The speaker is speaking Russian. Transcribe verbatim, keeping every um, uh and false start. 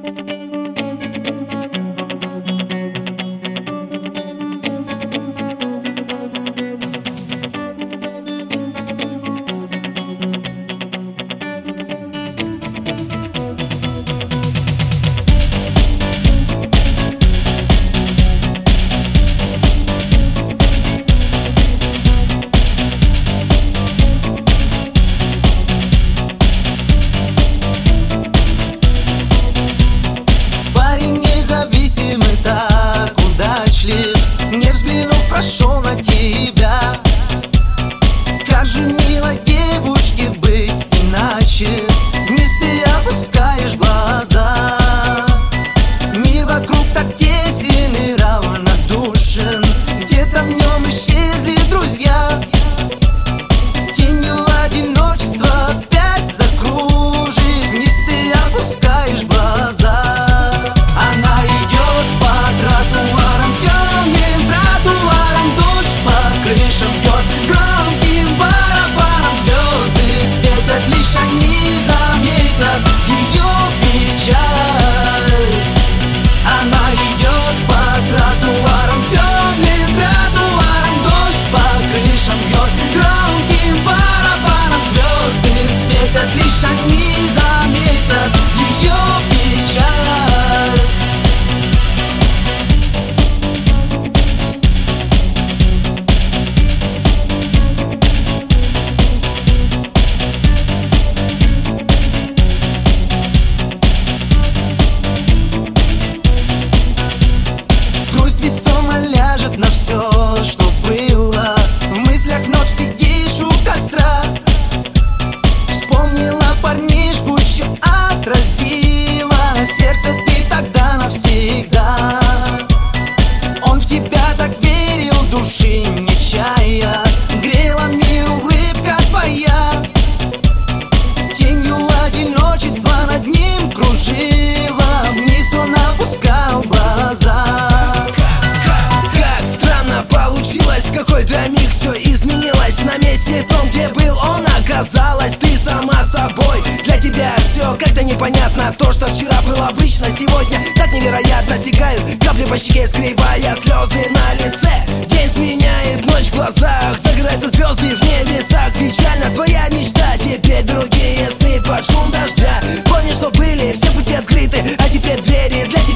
Прошел на тебя. Как же мило девушке быть иначе. Вниз ты опускаешь глаза. Мир вокруг так тесен и равнодушен. Где-то в нем исчезли друзья. Тенью одиночества опять закружит. Вниз ты опускаешь глаза. Она идет по тротуарам темным, тротуарам дождь по крышам бьет. Громким барабаном звезды светят, лишь они заметят ее печаль. Она идет по тротуарам темным, тротуарам дождь по крышам бьет. Громким барабаном звезды светят, лишь они заметят ее печаль. Грусть весомо ляжет на все, что было. В мыслях вновь сидишь у костра. Вспомнила парнишку, чье отразила сердце ты тогда навсегда. Он в тебя так верил, души не чая. Грела мир улыбка твоя. Тенью одиночества над ним кружила. Вниз он опускал глаза. Как странно получилось, в какой-то миг все изменилось. На месте том, где был он, оказалась ты сама собой. Для тебя все как-то непонятно. То, что вчера было обычно, сегодня так невероятно. Стекают капли по щеке, скрывая слезы на лице. День сменяет ночь в глазах, загораются звезды в небесах. Печально твоя мечта, теперь другие сны под шум дождя. Помни, что были все пути открыты, а теперь двери для тебя